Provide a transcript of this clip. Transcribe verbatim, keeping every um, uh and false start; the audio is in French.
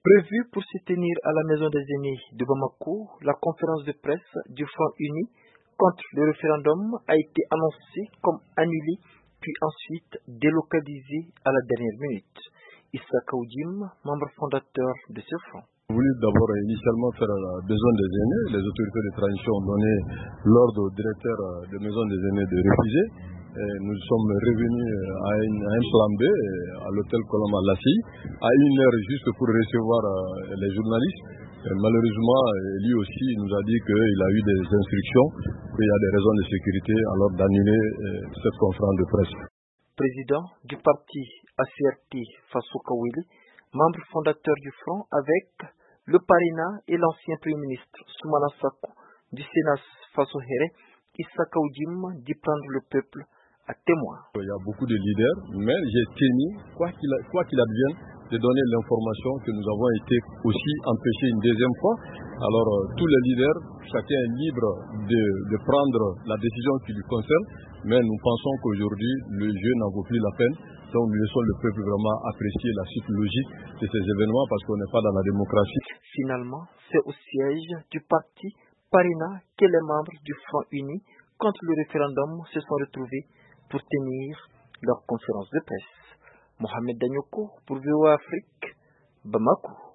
Prévue pour se tenir à la Maison des Aînés de Bamako, la conférence de presse du Front Uni contre le référendum a été annoncée comme annulée, puis ensuite délocalisée à la dernière minute. Issa Kaoudim, membre fondateur de ce front. On voulait d'abord initialement faire la Maison des Aînés. Les autorités de transition ont donné l'ordre au directeur de Maison des Aînés de refuser. Et nous sommes revenus à, une, à un plan B, à l'hôtel Colombe à Lassi, à une heure juste pour recevoir les journalistes. Et malheureusement, lui aussi nous a dit qu'il a eu des instructions, qu'il y a des raisons de sécurité, alors d'annuler cette conférence de presse. Président du parti A C R T Faso Kawili, membre fondateur du front avec le Parina et l'ancien Premier ministre Soumana Sakou du Sénat Faso Here, Issa Kaoudim dit prendre le peuple à témoin. Il y a beaucoup de leaders, mais j'ai tenu, quoi qu'il quoi qu'il advienne, de donner l'information que nous avons été aussi empêchés une deuxième fois. Alors euh, tous les leaders, chacun est libre de, de prendre la décision qui lui concerne, mais nous pensons qu'aujourd'hui le jeu n'en vaut plus la peine. Donc nous laissons le peuple vraiment apprécier la suite logique de ces événements parce qu'on n'est pas dans la démocratie. Finalement, c'est au siège du parti Parina que les membres du Front Uni contre le référendum se sont retrouvés pour tenir leur conférence de presse. Mohamed Danyoko pour V O A Afrique, Bamako.